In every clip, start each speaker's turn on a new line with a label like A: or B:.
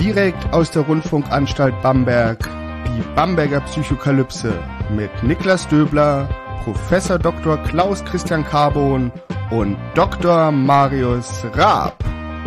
A: Direkt aus der Rundfunkanstalt Bamberg, die Bamberger Psychokalypse mit Niklas Döbler, Professor Dr. Klaus Christian Carbon und Dr. Marius Raab.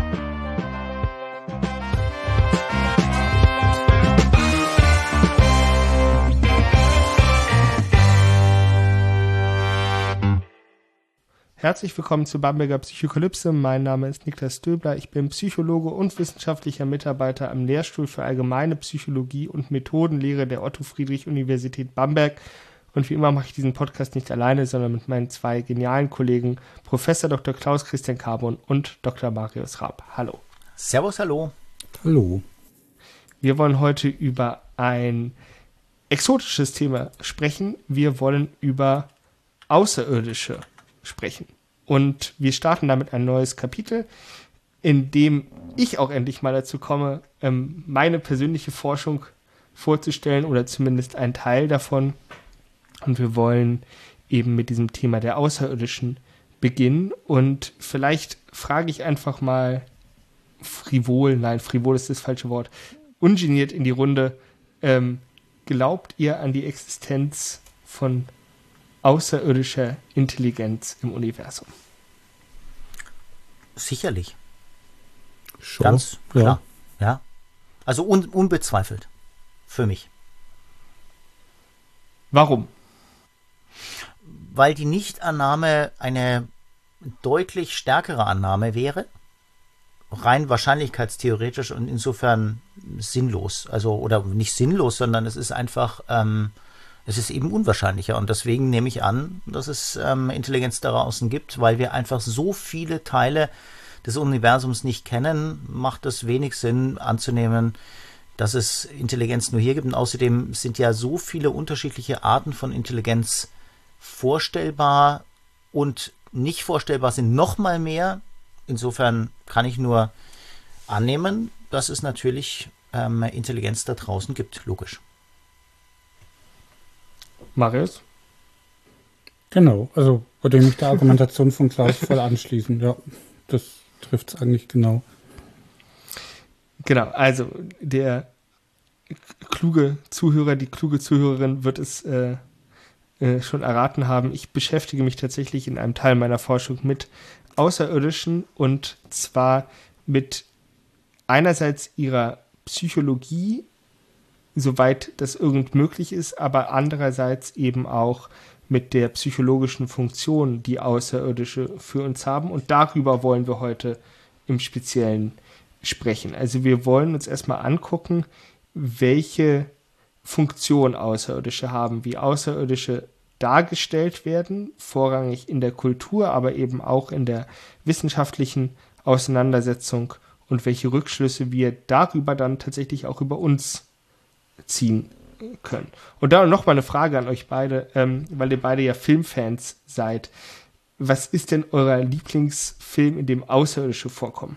A: Herzlich willkommen zur Bamberger Psychokalypse. Mein Name ist Niklas Döbler. Ich bin Psychologe und wissenschaftlicher Mitarbeiter am Lehrstuhl für Allgemeine Psychologie und Methodenlehre der Otto-Friedrich-Universität Bamberg. Und wie immer mache ich diesen Podcast nicht alleine, sondern mit meinen zwei genialen Kollegen, Professor Dr. Klaus Christian Carbon und Dr. Marius Raab. Hallo.
B: Servus, hallo.
C: Hallo.
A: Wir wollen heute über ein exotisches Thema sprechen. Wir wollen über Außerirdische sprechen. Und wir starten damit ein neues Kapitel, in dem ich auch endlich mal dazu komme, meine persönliche Forschung vorzustellen oder zumindest einen Teil davon. Und wir wollen eben mit diesem Thema der Außerirdischen beginnen. Und vielleicht frage ich einfach mal frivol ist das falsche Wort, ungeniert in die Runde, glaubt ihr an die Existenz von außerirdischer Intelligenz im Universum?
B: Sicherlich.
C: Schon.
B: Ganz klar. Ja. Also unbezweifelt. Für mich.
A: Warum?
B: Weil die Nichtannahme eine deutlich stärkere Annahme wäre. Rein wahrscheinlichkeitstheoretisch und insofern sinnlos. Also, oder nicht sinnlos, sondern es ist einfach es ist eben unwahrscheinlicher und deswegen nehme ich an, dass es Intelligenz da draußen gibt, weil wir einfach so viele Teile des Universums nicht kennen, macht es wenig Sinn anzunehmen, dass es Intelligenz nur hier gibt. Und außerdem sind ja so viele unterschiedliche Arten von Intelligenz vorstellbar und nicht vorstellbar sind noch mal mehr. Insofern kann ich nur annehmen, dass es natürlich Intelligenz da draußen gibt, logisch.
A: Marius?
C: Genau, also würde ich mich der Argumentation von Klaus voll anschließen. Ja, das trifft es eigentlich genau.
A: Genau, also der kluge Zuhörer, die kluge Zuhörerin wird es schon erraten haben. Ich beschäftige mich tatsächlich in einem Teil meiner Forschung mit Außerirdischen und zwar mit einerseits ihrer Psychologie, soweit das irgend möglich ist, aber andererseits eben auch mit der psychologischen Funktion, die Außerirdische für uns haben. Und darüber wollen wir heute im Speziellen sprechen. Also wir wollen uns erstmal angucken, welche Funktion Außerirdische haben, wie Außerirdische dargestellt werden, vorrangig in der Kultur, aber eben auch in der wissenschaftlichen Auseinandersetzung und welche Rückschlüsse wir darüber dann tatsächlich auch über uns ziehen können. Und dann noch mal eine Frage an euch beide, weil ihr beide ja Filmfans seid. Was ist denn euer Lieblingsfilm, in dem Außerirdische vorkommen?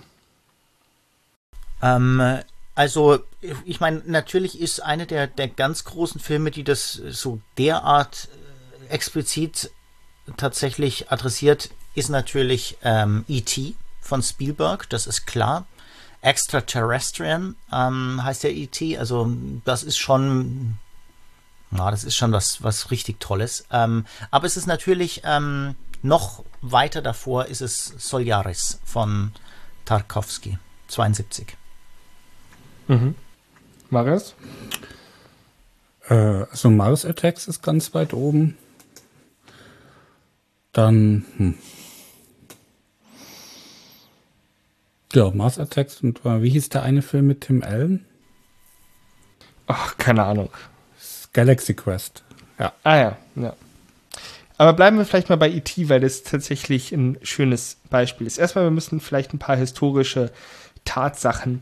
B: Also, ich meine, natürlich ist eine der ganz großen Filme, die das so derart explizit tatsächlich adressiert, ist natürlich E.T. von Spielberg, das ist klar. Extraterrestrian heißt der E.T., also das ist schon was richtig Tolles. Aber es ist natürlich noch weiter davor ist es Solaris von Tarkovsky, 72.
A: Mhm. Marius?
C: Also Mars Attacks ist ganz weit oben. Dann ja, Mars Attacks und wie hieß der eine Film mit Tim Allen?
A: Ach, keine Ahnung.
C: Galaxy Quest. Ja.
A: Ah ja. Aber bleiben wir vielleicht mal bei E.T., weil das tatsächlich ein schönes Beispiel ist. Erstmal, wir müssen vielleicht ein paar historische Tatsachen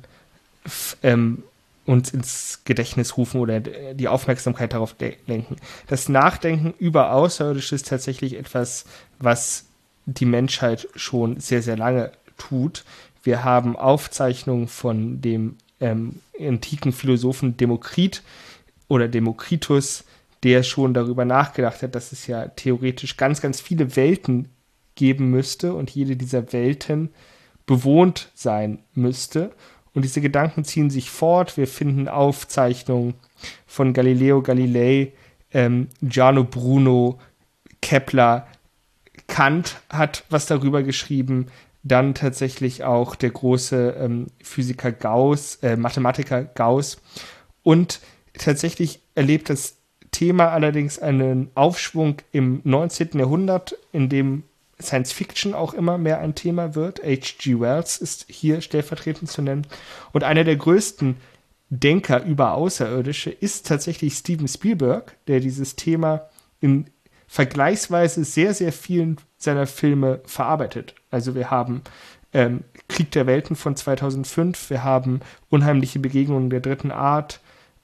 A: uns ins Gedächtnis rufen oder die Aufmerksamkeit darauf lenken. Das Nachdenken über Außerirdisches ist tatsächlich etwas, was die Menschheit schon sehr, sehr lange tut. Wir haben Aufzeichnungen von dem antiken Philosophen Demokrit oder Demokritus, der schon darüber nachgedacht hat, dass es ja theoretisch ganz, ganz viele Welten geben müsste und jede dieser Welten bewohnt sein müsste. Und diese Gedanken ziehen sich fort. Wir finden Aufzeichnungen von Galileo Galilei, Giordano Bruno, Kepler, Kant hat was darüber geschrieben, dann tatsächlich auch der große Physiker Gauss, Mathematiker Gauss. Und tatsächlich erlebt das Thema allerdings einen Aufschwung im 19. Jahrhundert, in dem Science Fiction auch immer mehr ein Thema wird. H.G. Wells ist hier stellvertretend zu nennen. Und einer der größten Denker über Außerirdische ist tatsächlich Steven Spielberg, der dieses Thema in vergleichsweise sehr, sehr vielen seiner Filme verarbeitet. Also wir haben Krieg der Welten von 2005, wir haben Unheimliche Begegnungen der dritten Art,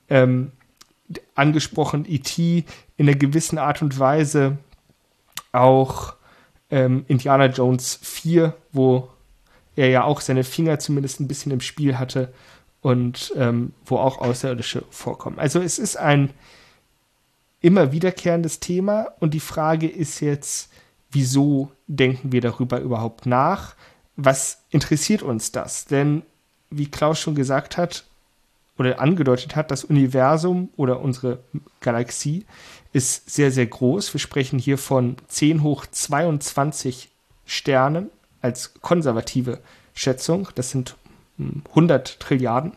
A: angesprochen E.T., in einer gewissen Art und Weise auch Indiana Jones 4, wo er ja auch seine Finger zumindest ein bisschen im Spiel hatte und wo auch Außerirdische vorkommen. Also es ist ein immer wiederkehrendes Thema und die Frage ist jetzt, wieso denken wir darüber überhaupt nach? Was interessiert uns das? Denn wie Klaus schon gesagt hat oder angedeutet hat, das Universum oder unsere Galaxie ist sehr, sehr groß. Wir sprechen hier von 10 hoch 22 Sternen als konservative Schätzung. Das sind 100 Trilliarden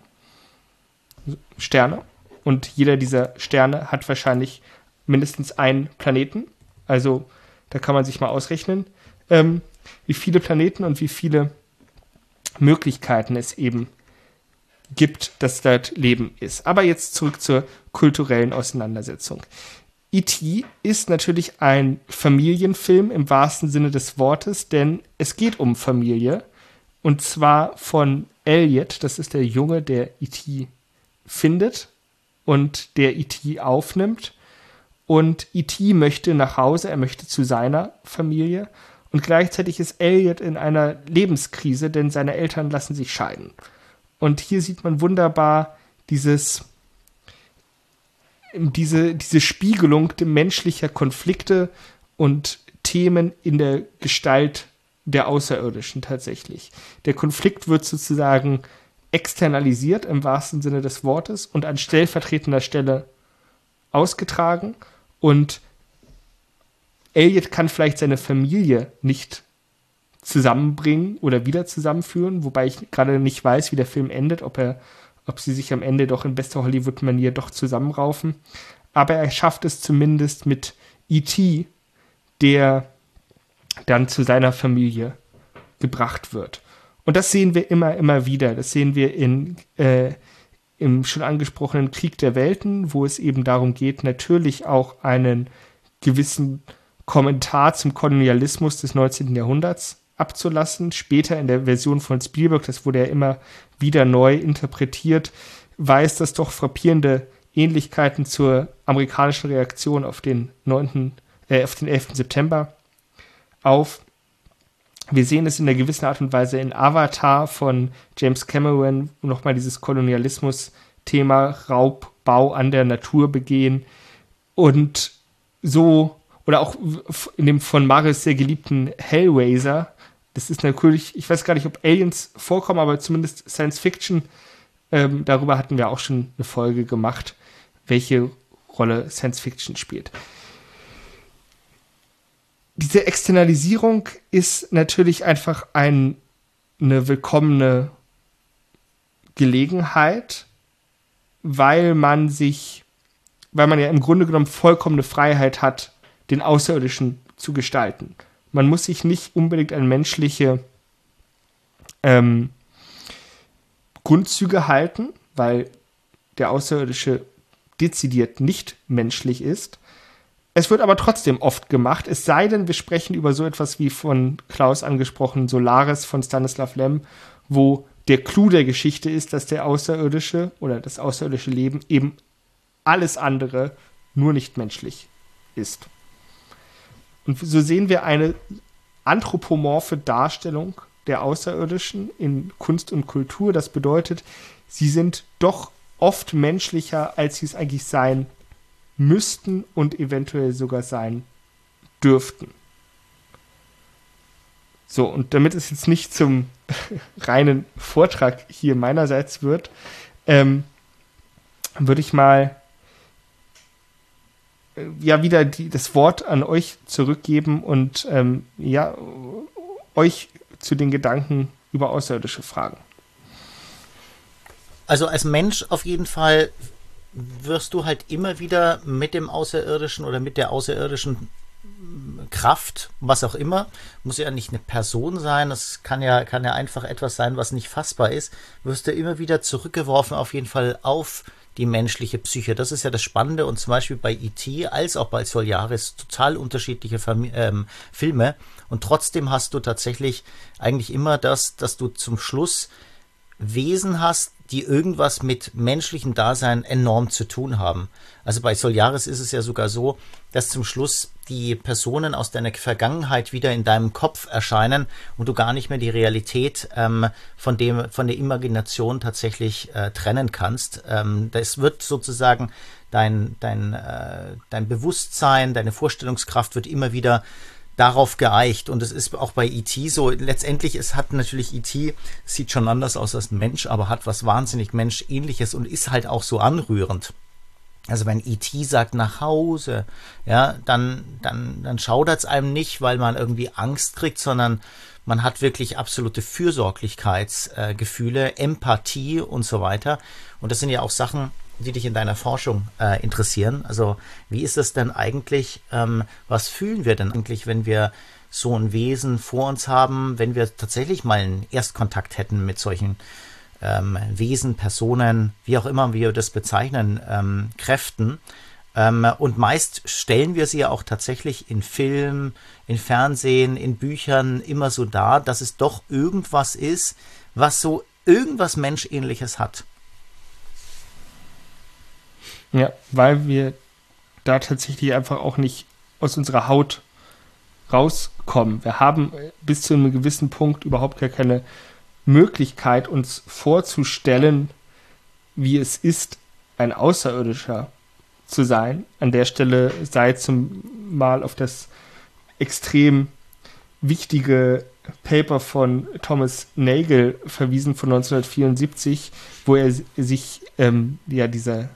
A: Sterne. Und jeder dieser Sterne hat wahrscheinlich mindestens einen Planeten. Also da kann man sich mal ausrechnen, wie viele Planeten und wie viele Möglichkeiten es eben gibt, dass dort Leben ist. Aber jetzt zurück zur kulturellen Auseinandersetzung. E.T. ist natürlich ein Familienfilm im wahrsten Sinne des Wortes, denn es geht um Familie. Und zwar von Elliot, das ist der Junge, der E.T. findet und der E.T. aufnimmt. Und E.T. möchte nach Hause, er möchte zu seiner Familie. Und gleichzeitig ist Elliot in einer Lebenskrise, denn seine Eltern lassen sich scheiden. Und hier sieht man wunderbar diese Spiegelung menschlicher Konflikte und Themen in der Gestalt der Außerirdischen tatsächlich. Der Konflikt wird sozusagen externalisiert im wahrsten Sinne des Wortes und an stellvertretender Stelle ausgetragen. Und Elliot kann vielleicht seine Familie nicht zusammenbringen oder wieder zusammenführen, wobei ich gerade nicht weiß, wie der Film endet, ob sie sich am Ende doch in bester Hollywood-Manier doch zusammenraufen. Aber er schafft es zumindest mit E.T., der dann zu seiner Familie gebracht wird. Und das sehen wir immer wieder. Das sehen wir im schon angesprochenen Krieg der Welten, wo es eben darum geht, natürlich auch einen gewissen Kommentar zum Kolonialismus des 19. Jahrhunderts abzulassen. Später in der Version von Spielberg, das wurde ja immer wieder neu interpretiert, weist das doch frappierende Ähnlichkeiten zur amerikanischen Reaktion auf den 11. September auf. Wir sehen es in einer gewissen Art und Weise in Avatar von James Cameron, wo nochmal dieses Kolonialismus-Thema Raubbau an der Natur begehen und so, oder auch in dem von Marius sehr geliebten Hellraiser. Das ist natürlich, ich weiß gar nicht, ob Aliens vorkommen, aber zumindest Science Fiction. Darüber hatten wir auch schon eine Folge gemacht, welche Rolle Science Fiction spielt. Diese Externalisierung ist natürlich einfach eine willkommene Gelegenheit, weil man ja im Grunde genommen vollkommene Freiheit hat, den Außerirdischen zu gestalten. Man muss sich nicht unbedingt an menschliche Grundzüge halten, weil der Außerirdische dezidiert nicht menschlich ist. Es wird aber trotzdem oft gemacht, es sei denn, wir sprechen über so etwas wie von Klaus angesprochen Solaris von Stanislav Lem, wo der Clou der Geschichte ist, dass der Außerirdische oder das außerirdische Leben eben alles andere nur nicht menschlich ist. Und so sehen wir eine anthropomorphe Darstellung der Außerirdischen in Kunst und Kultur. Das bedeutet, sie sind doch oft menschlicher, als sie es eigentlich sein müssten und eventuell sogar sein dürften. So, und damit es jetzt nicht zum reinen Vortrag hier meinerseits wird, würde ich mal wieder das Wort an euch zurückgeben und euch zu den Gedanken über Außerirdische fragen.
B: Also als Mensch auf jeden Fall wirst du halt immer wieder mit dem Außerirdischen oder mit der außerirdischen Kraft, was auch immer, muss ja nicht eine Person sein, das kann ja einfach etwas sein, was nicht fassbar ist, wirst du immer wieder zurückgeworfen auf jeden Fall auf die menschliche Psyche. Das ist ja das Spannende und zum Beispiel bei E.T. als auch bei Solaris total unterschiedliche Filme und trotzdem hast du tatsächlich eigentlich immer das, dass du zum Schluss Wesen hast, die irgendwas mit menschlichem Dasein enorm zu tun haben. Also bei Solaris ist es ja sogar so, dass zum Schluss die Personen aus deiner Vergangenheit wieder in deinem Kopf erscheinen und du gar nicht mehr die Realität von der Imagination tatsächlich trennen kannst. Das wird sozusagen dein Bewusstsein, deine Vorstellungskraft wird immer wieder darauf geeicht und es ist auch bei E.T. so, letztendlich hat natürlich E.T. sieht schon anders aus als ein Mensch, aber hat was wahnsinnig Menschähnliches und ist halt auch so anrührend. Also wenn E.T. sagt nach Hause, ja, dann schaudert es einem nicht, weil man irgendwie Angst kriegt, sondern man hat wirklich absolute Fürsorglichkeitsgefühle, Empathie und so weiter. Und das sind ja auch Sachen, die dich in deiner Forschung interessieren. Also wie ist es denn eigentlich, was fühlen wir denn eigentlich, wenn wir so ein Wesen vor uns haben, wenn wir tatsächlich mal einen Erstkontakt hätten mit solchen Wesen, Personen, wie auch immer wir das bezeichnen, Kräften. Und meist stellen wir sie ja auch tatsächlich in Film, in Fernsehen, in Büchern immer so dar, dass es doch irgendwas ist, was so irgendwas Menschähnliches hat.
A: Ja, weil wir da tatsächlich einfach auch nicht aus unserer Haut rauskommen. Wir haben bis zu einem gewissen Punkt überhaupt gar keine Möglichkeit, uns vorzustellen, wie es ist, ein Außerirdischer zu sein. An der Stelle sei zum Mal auf das extrem wichtige Paper von Thomas Nagel verwiesen von 1974, wo er sich dieser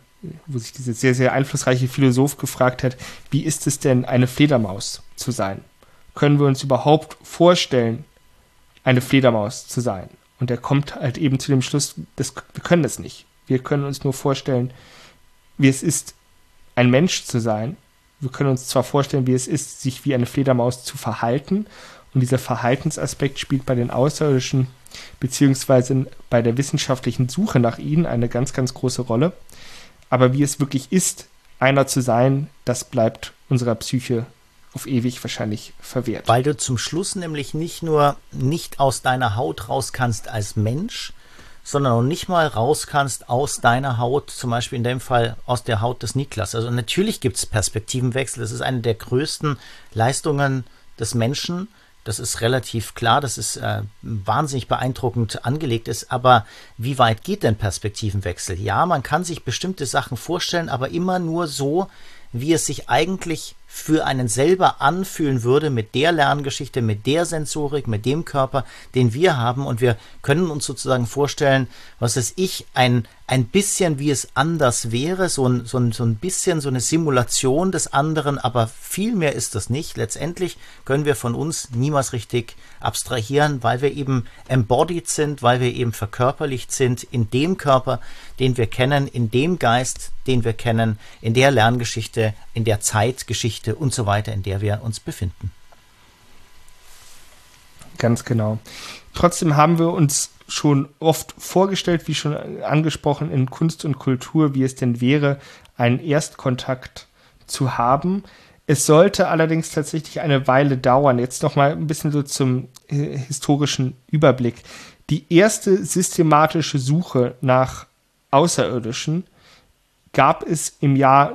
A: sehr, sehr einflussreiche Philosoph gefragt hat, wie ist es denn, eine Fledermaus zu sein? Können wir uns überhaupt vorstellen, eine Fledermaus zu sein? Und er kommt halt eben zu dem Schluss, wir können das nicht. Wir können uns nur vorstellen, wie es ist, ein Mensch zu sein. Wir können uns zwar vorstellen, wie es ist, sich wie eine Fledermaus zu verhalten. Und dieser Verhaltensaspekt spielt bei den Außerirdischen beziehungsweise bei der wissenschaftlichen Suche nach ihnen eine ganz, ganz große Rolle. Aber wie es wirklich ist, einer zu sein, das bleibt unserer Psyche auf ewig wahrscheinlich verwehrt.
B: Weil du zum Schluss nämlich nicht aus deiner Haut raus kannst als Mensch, sondern auch nicht mal raus kannst aus deiner Haut, zum Beispiel in dem Fall aus der Haut des Niklas. Also natürlich gibt es Perspektivenwechsel. Das ist eine der größten Leistungen des Menschen. Das ist relativ klar, dass es wahnsinnig beeindruckend angelegt ist. Aber wie weit geht denn Perspektivenwechsel? Ja, man kann sich bestimmte Sachen vorstellen, aber immer nur so, wie es sich eigentlich für einen selber anfühlen würde mit der Lerngeschichte, mit der Sensorik, mit dem Körper, den wir haben. Und wir können uns sozusagen vorstellen, was weiß ich, ein bisschen wie es anders wäre, so ein bisschen so eine Simulation des anderen, aber viel mehr ist das nicht. Letztendlich können wir von uns niemals richtig abstrahieren, weil wir eben embodied sind, weil wir eben verkörperlicht sind in dem Körper, den wir kennen, in dem Geist, den wir kennen, in der Lerngeschichte, in der Zeitgeschichte und so weiter, in der wir uns befinden.
A: Ganz genau. Trotzdem haben wir uns schon oft vorgestellt, wie schon angesprochen, in Kunst und Kultur, wie es denn wäre, einen Erstkontakt zu haben. Es sollte allerdings tatsächlich eine Weile dauern. Jetzt noch mal ein bisschen so zum historischen Überblick. Die erste systematische Suche nach Außerirdischen gab es im Jahr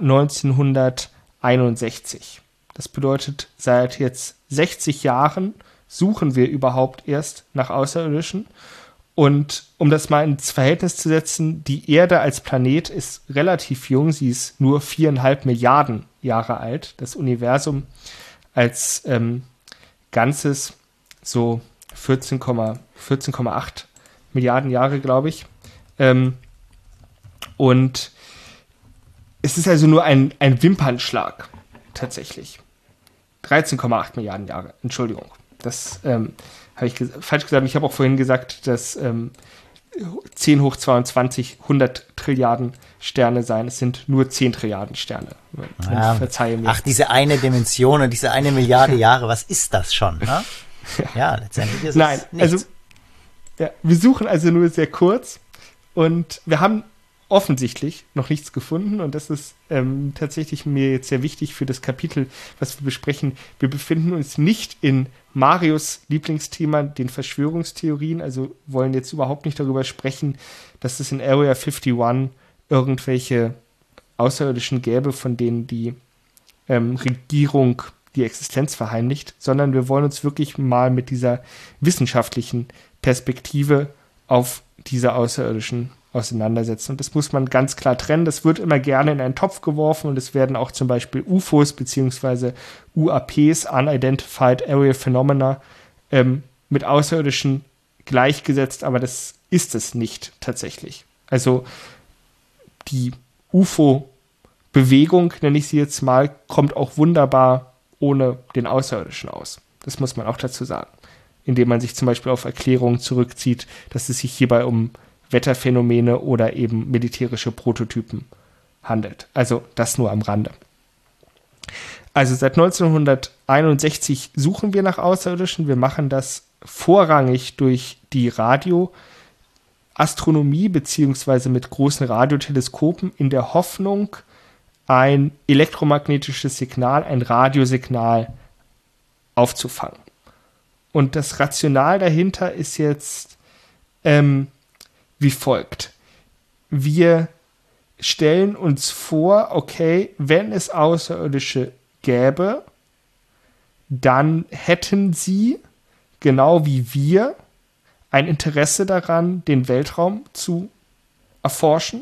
A: 1961. Das bedeutet, seit jetzt 60 Jahren suchen wir überhaupt erst nach Außerirdischen. Und um das mal ins Verhältnis zu setzen, die Erde als Planet ist relativ jung. Sie ist nur 4,5 Milliarden Jahre alt. Das Universum als Ganzes so 14,8 Milliarden Jahre, glaube ich. Und es ist also nur ein Wimpernschlag, tatsächlich. 13,8 Milliarden Jahre, Entschuldigung. Das habe ich falsch gesagt. Ich habe auch vorhin gesagt, dass 10 hoch 22 100 Trilliarden Sterne sein. Es sind nur 10 Trilliarden Sterne. Verzeihe mir.
B: Ach, diese eine Dimension und diese 1 Milliarde Jahre, was ist das schon? Ne? Ja, letztendlich ist es nichts.
A: Also wir suchen also nur sehr kurz und wir haben offensichtlich noch nichts gefunden und das ist tatsächlich mir jetzt sehr wichtig für das Kapitel, was wir besprechen. Wir befinden uns nicht in Marius Lieblingsthema, den Verschwörungstheorien, also wollen jetzt überhaupt nicht darüber sprechen, dass es in Area 51 irgendwelche Außerirdischen gäbe, von denen die Regierung die Existenz verheimlicht, sondern wir wollen uns wirklich mal mit dieser wissenschaftlichen Perspektive auf diese Außerirdischen auseinandersetzen. Und das muss man ganz klar trennen. Das wird immer gerne in einen Topf geworfen und es werden auch zum Beispiel UFOs bzw. UAPs, Unidentified Area Phenomena, mit Außerirdischen gleichgesetzt, aber das ist es nicht tatsächlich. Also die UFO-Bewegung, nenne ich sie jetzt mal, kommt auch wunderbar ohne den Außerirdischen aus. Das muss man auch dazu sagen. Indem man sich zum Beispiel auf Erklärungen zurückzieht, dass es sich hierbei um Wetterphänomene oder eben militärische Prototypen handelt. Also das nur am Rande. Also seit 1961 suchen wir nach Außerirdischen. Wir machen das vorrangig durch die Radioastronomie beziehungsweise mit großen Radioteleskopen in der Hoffnung, ein elektromagnetisches Signal, ein Radiosignal aufzufangen. Und das Rational dahinter ist jetzt wie folgt. Wir stellen uns vor, okay, wenn es Außerirdische gäbe, dann hätten sie, genau wie wir, ein Interesse daran, den Weltraum zu erforschen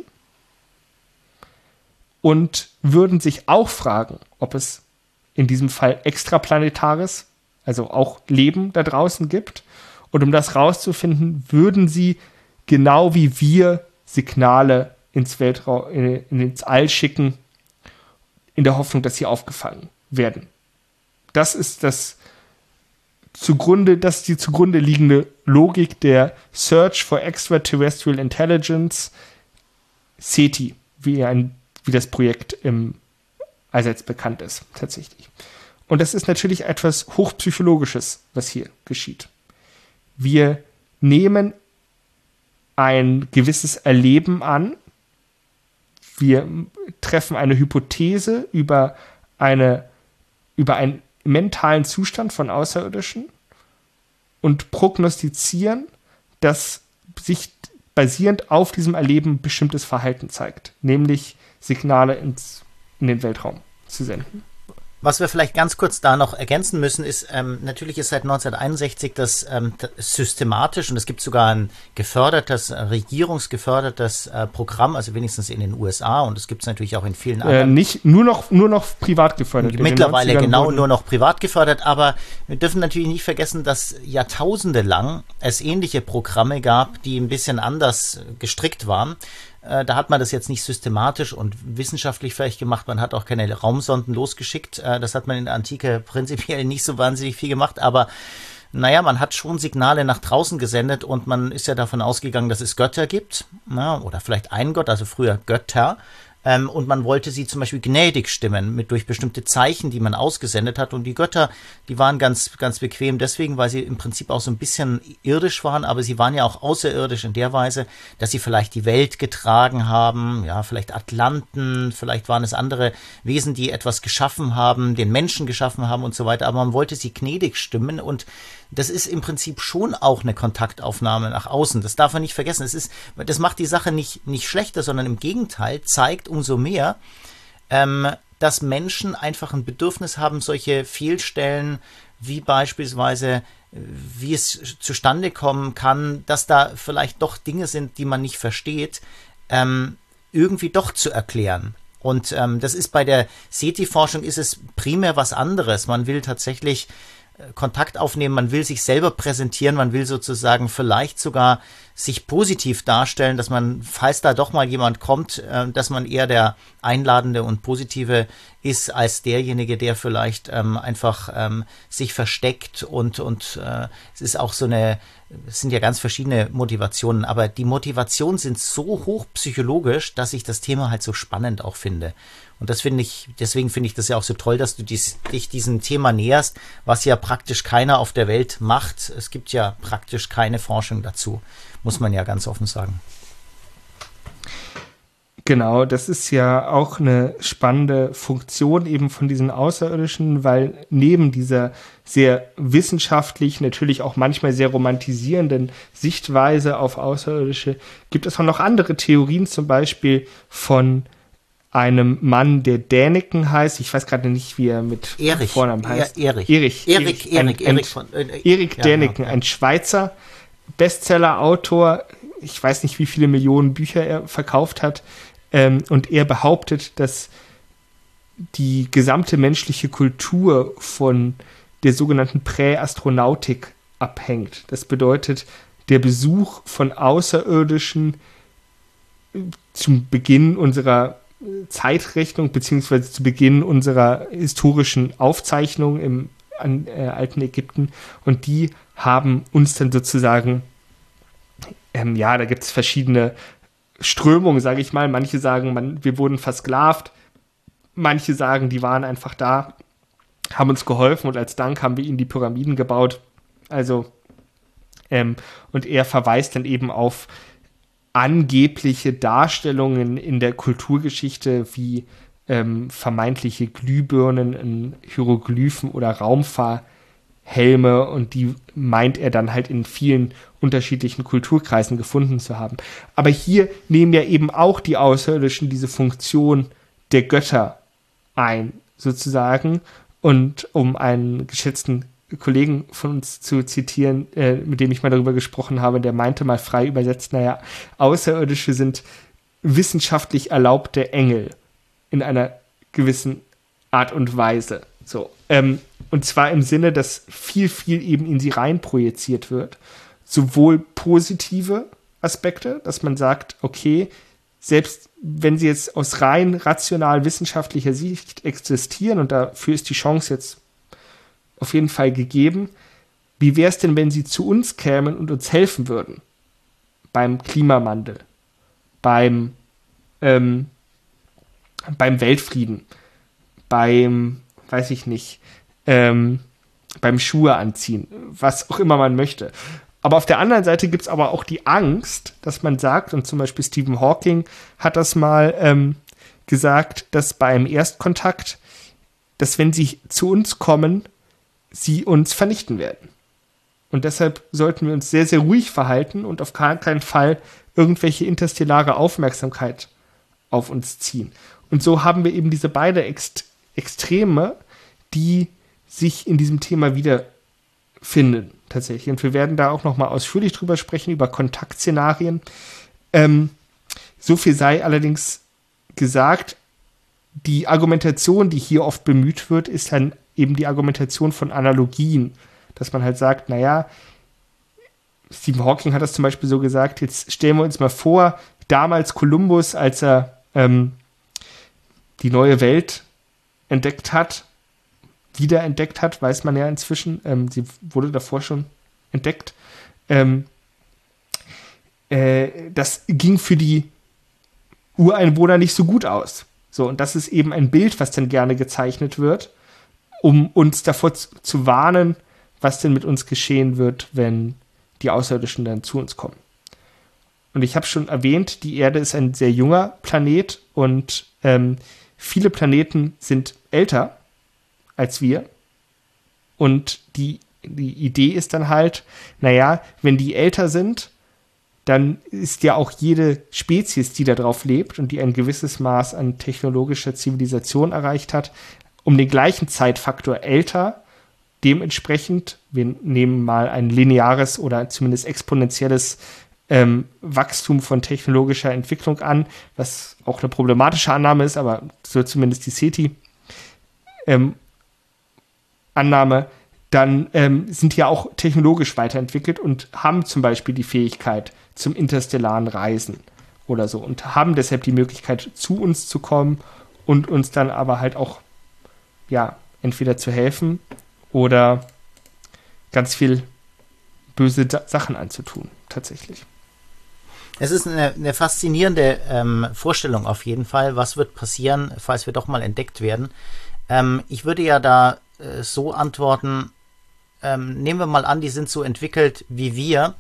A: und würden sich auch fragen, ob es in diesem Fall extraplanetares, also auch Leben da draußen gibt. Und um das rauszufinden, würden sie genau wie wir Signale ins Weltraum, ins All schicken, in der Hoffnung, dass sie aufgefangen werden. Das ist die zugrunde liegende Logik der Search for Extraterrestrial Intelligence, SETI, wie das Projekt allseits bekannt ist, tatsächlich. Und das ist natürlich etwas Hochpsychologisches, was hier geschieht. Wir nehmen ein gewisses Erleben an, wir treffen eine Hypothese über einen mentalen Zustand von Außerirdischen und prognostizieren, dass sich basierend auf diesem Erleben bestimmtes Verhalten zeigt, nämlich Signale in den Weltraum zu senden.
B: Was wir vielleicht ganz kurz da noch ergänzen müssen, ist, natürlich ist seit 1961 das systematisch, und es gibt sogar ein regierungsgefördertes Programm, also wenigstens in den USA, und es gibt es natürlich auch in vielen anderen.
A: Nur noch privat gefördert.
B: Mittlerweile genau nur noch privat gefördert, aber wir dürfen natürlich nicht vergessen, dass jahrtausende lang es ähnliche Programme gab, die ein bisschen anders gestrickt waren. Da hat man das jetzt nicht systematisch und wissenschaftlich vielleicht gemacht. Man hat auch keine Raumsonden losgeschickt. Das hat man in der Antike prinzipiell nicht so wahnsinnig viel gemacht. Aber naja, man hat schon Signale nach draußen gesendet und man ist ja davon ausgegangen, dass es Götter gibt. Oder vielleicht einen Gott, also früher Götter. Und man wollte sie zum Beispiel gnädig stimmen durch bestimmte Zeichen, die man ausgesendet hat. Und die Götter, die waren ganz, ganz bequem deswegen, weil sie im Prinzip auch so ein bisschen irdisch waren, aber sie waren ja auch außerirdisch in der Weise, dass sie vielleicht die Welt getragen haben, ja, vielleicht Atlanten, vielleicht waren es andere Wesen, die etwas geschaffen haben, den Menschen geschaffen haben und so weiter. Aber man wollte sie gnädig stimmen und das ist im Prinzip schon auch eine Kontaktaufnahme nach außen. Das darf man nicht vergessen. Das macht die Sache nicht schlechter, sondern im Gegenteil zeigt umso mehr, dass Menschen einfach ein Bedürfnis haben, solche Fehlstellen wie beispielsweise, wie es zustande kommen kann, dass da vielleicht doch Dinge sind, die man nicht versteht, irgendwie doch zu erklären. Und das ist bei der SETI-Forschung ist es primär was anderes. Man will tatsächlich Kontakt aufnehmen, man will sich selber präsentieren, man will sozusagen vielleicht sogar sich positiv darstellen, dass man, falls da doch mal jemand kommt, dass man eher der Einladende und Positive ist, als derjenige, der vielleicht einfach sich versteckt und es ist auch es sind ja ganz verschiedene Motivationen, aber die Motivationen sind so hoch psychologisch, dass ich das Thema halt so spannend auch finde. Und deswegen finde ich das ja auch so toll, dass du dich diesem Thema näherst, was ja praktisch keiner auf der Welt macht. Es gibt ja praktisch keine Forschung dazu, muss man ja ganz offen sagen.
A: Genau, das ist ja auch eine spannende Funktion eben von diesen Außerirdischen, weil neben dieser sehr wissenschaftlich, natürlich auch manchmal sehr romantisierenden Sichtweise auf Außerirdische, gibt es auch noch andere Theorien, zum Beispiel von einem Mann, der Däniken heißt. Ich weiß gerade nicht, wie er mit Vornamen heißt.
B: Erik
A: Däniken, ein Schweizer Bestseller-Autor. Ich weiß nicht, wie viele Millionen Bücher er verkauft hat. Und er behauptet, dass die gesamte menschliche Kultur von der sogenannten Präastronautik abhängt. Das bedeutet, der Besuch von Außerirdischen zum Beginn unserer Zeitrechnung beziehungsweise zu Beginn unserer historischen Aufzeichnung im alten Ägypten. Und die haben uns dann sozusagen, da gibt es verschiedene Strömungen, sage ich mal. Manche sagen, wir wurden versklavt. Manche sagen, die waren einfach da, haben uns geholfen und als Dank haben wir ihnen die Pyramiden gebaut. Also, und er verweist dann eben auf angebliche Darstellungen in der Kulturgeschichte wie vermeintliche Glühbirnen in Hieroglyphen oder Raumfahrhelme, und die meint er dann halt in vielen unterschiedlichen Kulturkreisen gefunden zu haben. Aber hier nehmen ja eben auch die Außerirdischen diese Funktion der Götter ein, sozusagen. Und um einen geschätzten Kollegen von uns zu zitieren, mit dem ich mal darüber gesprochen habe, der meinte mal frei übersetzt, Außerirdische sind wissenschaftlich erlaubte Engel in einer gewissen Art und Weise. So. Und zwar im Sinne, dass viel eben in sie rein projiziert wird. Sowohl positive Aspekte, dass man sagt, okay, selbst wenn sie jetzt aus rein rational wissenschaftlicher Sicht existieren, und dafür ist die Chance jetzt auf jeden Fall gegeben, wie wäre es denn, wenn sie zu uns kämen und uns helfen würden? Beim Klimawandel, beim Weltfrieden, beim Schuhe anziehen, was auch immer man möchte. Aber auf der anderen Seite gibt es aber auch die Angst, dass man sagt, und zum Beispiel Stephen Hawking hat das mal gesagt, dass bei einem Erstkontakt, dass wenn sie zu uns kommen, sie uns vernichten werden. Und deshalb sollten wir uns sehr, sehr ruhig verhalten und auf keinen Fall irgendwelche interstellare Aufmerksamkeit auf uns ziehen. Und so haben wir eben diese beiden Extreme, die sich in diesem Thema wiederfinden, tatsächlich. Und wir werden da auch noch mal ausführlich drüber sprechen, über Kontaktszenarien. So viel sei allerdings gesagt, die Argumentation, die hier oft bemüht wird, ist dann eben die Argumentation von Analogien, dass man halt sagt, Stephen Hawking hat das zum Beispiel so gesagt, jetzt stellen wir uns mal vor, damals Kolumbus, als er die neue Welt wiederentdeckt hat, weiß man ja inzwischen, sie wurde davor schon entdeckt, das ging für die Ureinwohner nicht so gut aus. So, und das ist eben ein Bild, was dann gerne gezeichnet wird, um uns davor zu warnen, was denn mit uns geschehen wird, wenn die Außerirdischen dann zu uns kommen. Und ich habe schon erwähnt, die Erde ist ein sehr junger Planet und viele Planeten sind älter als wir. Und die Idee ist dann halt, wenn die älter sind, dann ist ja auch jede Spezies, die da drauf lebt und die ein gewisses Maß an technologischer Zivilisation erreicht hat, um den gleichen Zeitfaktor älter. Dementsprechend, wir nehmen mal ein lineares oder zumindest exponentielles Wachstum von technologischer Entwicklung an, was auch eine problematische Annahme ist, aber so zumindest die SETI Annahme, dann sind die ja auch technologisch weiterentwickelt und haben zum Beispiel die Fähigkeit zum interstellaren Reisen oder so und haben deshalb die Möglichkeit, zu uns zu kommen und uns dann aber halt auch, ja, entweder zu helfen oder ganz viel böse Sachen anzutun, tatsächlich.
B: Es ist eine faszinierende Vorstellung auf jeden Fall. Was wird passieren, falls wir doch mal entdeckt werden? Ich würde ja da so antworten, nehmen wir mal an, die sind so entwickelt wie wir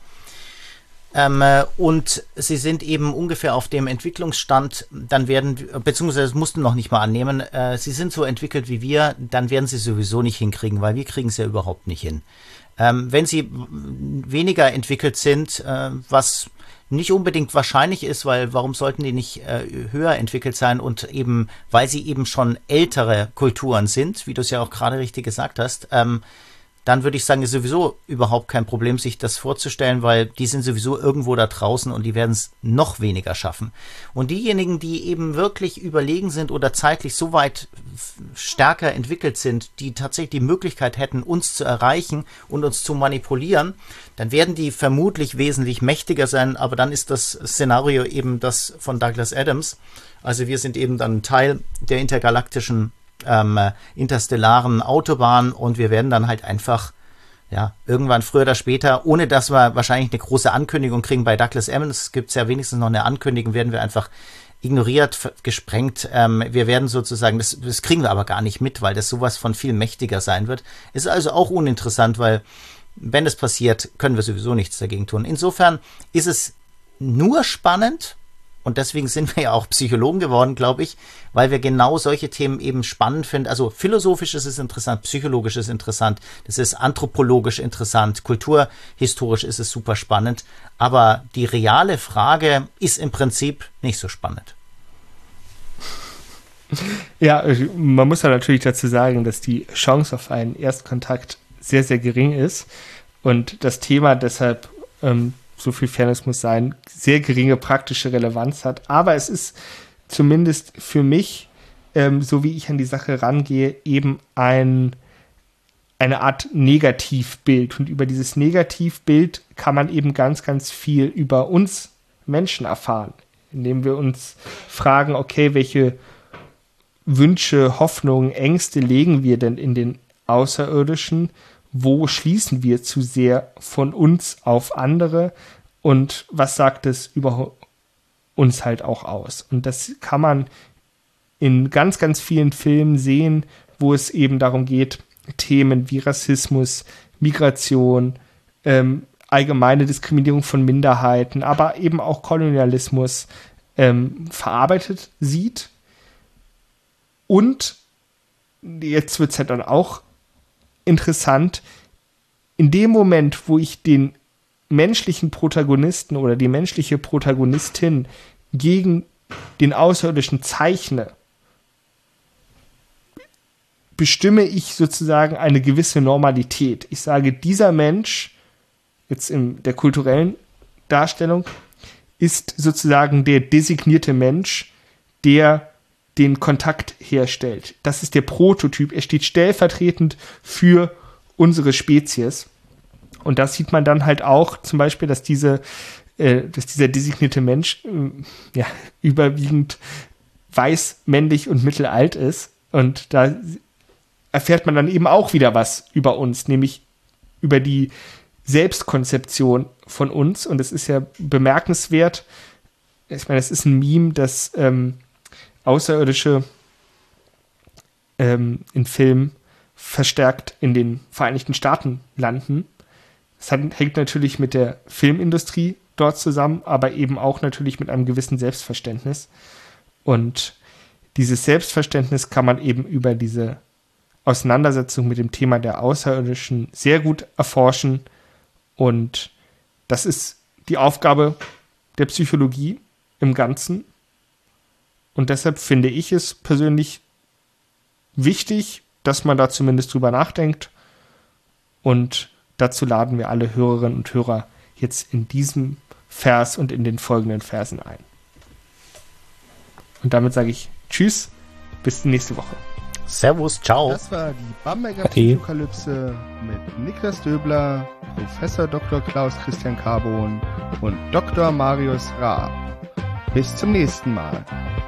B: und sie sind eben ungefähr auf dem Entwicklungsstand, dann beziehungsweise das mussten noch nicht mal annehmen, sie sind so entwickelt wie wir, dann werden sie sowieso nicht hinkriegen, weil wir kriegen es ja überhaupt nicht hin. Wenn sie weniger entwickelt sind, was nicht unbedingt wahrscheinlich ist, weil warum sollten die nicht höher entwickelt sein und eben, weil sie eben schon ältere Kulturen sind, wie du es ja auch gerade richtig gesagt hast, dann würde ich sagen, ist sowieso überhaupt kein Problem, sich das vorzustellen, weil die sind sowieso irgendwo da draußen und die werden es noch weniger schaffen. Und diejenigen, die eben wirklich überlegen sind oder zeitlich so weit stärker entwickelt sind, die tatsächlich die Möglichkeit hätten, uns zu erreichen und uns zu manipulieren, dann werden die vermutlich wesentlich mächtiger sein, aber dann ist das Szenario eben das von Douglas Adams. Also wir sind eben dann Teil der intergalaktischen interstellaren Autobahn und wir werden dann halt einfach, ja, irgendwann früher oder später, ohne dass wir wahrscheinlich eine große Ankündigung kriegen, bei Douglas Adams gibt es ja wenigstens noch eine Ankündigung, werden wir einfach ignoriert, gesprengt. Wir werden sozusagen, das kriegen wir aber gar nicht mit, weil das sowas von viel mächtiger sein wird. Ist also auch uninteressant, weil wenn das passiert, können wir sowieso nichts dagegen tun. Insofern ist es nur spannend, und deswegen sind wir ja auch Psychologen geworden, glaube ich, weil wir genau solche Themen eben spannend finden. Also philosophisch ist es interessant, psychologisch ist es interessant, das ist anthropologisch interessant, kulturhistorisch ist es super spannend. Aber die reale Frage ist im Prinzip nicht so spannend.
A: Ja, man muss ja natürlich dazu sagen, dass die Chance auf einen Erstkontakt sehr, sehr gering ist und das Thema deshalb so viel Fairness muss sein, sehr geringe praktische Relevanz hat. Aber es ist zumindest für mich, so wie ich an die Sache rangehe, eben eine Art Negativbild. Und über dieses Negativbild kann man eben ganz, ganz viel über uns Menschen erfahren, indem wir uns fragen, okay, welche Wünsche, Hoffnungen, Ängste legen wir denn in den Außerirdischen? Wo schließen wir zu sehr von uns auf andere und was sagt es über uns halt auch aus? Und das kann man in ganz, ganz vielen Filmen sehen, wo es eben darum geht, Themen wie Rassismus, Migration, allgemeine Diskriminierung von Minderheiten, aber eben auch Kolonialismus verarbeitet sieht. Und jetzt wird es halt dann auch interessant, in dem Moment, wo ich den menschlichen Protagonisten oder die menschliche Protagonistin gegen den Außerirdischen zeichne, bestimme ich sozusagen eine gewisse Normalität. Ich sage, dieser Mensch, jetzt in der kulturellen Darstellung, ist sozusagen der designierte Mensch, der den Kontakt herstellt. Das ist der Prototyp. Er steht stellvertretend für unsere Spezies. Und das sieht man dann halt auch zum Beispiel, dass dieser designierte Mensch überwiegend weiß, männlich und mittelalt ist. Und da erfährt man dann eben auch wieder was über uns, nämlich über die Selbstkonzeption von uns. Und es ist ja bemerkenswert, ich meine, es ist ein Meme, dass Außerirdische in Filmen verstärkt in den Vereinigten Staaten landen. Das hängt natürlich mit der Filmindustrie dort zusammen, aber eben auch natürlich mit einem gewissen Selbstverständnis. Und dieses Selbstverständnis kann man eben über diese Auseinandersetzung mit dem Thema der Außerirdischen sehr gut erforschen. Und das ist die Aufgabe der Psychologie im Ganzen. Und deshalb finde ich es persönlich wichtig, dass man da zumindest drüber nachdenkt. Und dazu laden wir alle Hörerinnen und Hörer jetzt in diesem Vers und in den folgenden Versen ein. Und damit sage ich Tschüss, bis nächste Woche.
B: Servus, ciao.
A: Das war die Bamberger Psychokalypse mit Niklas Döbler, Professor Dr. Klaus Christian Carbon und Dr. Marius Raab. Bis zum nächsten Mal.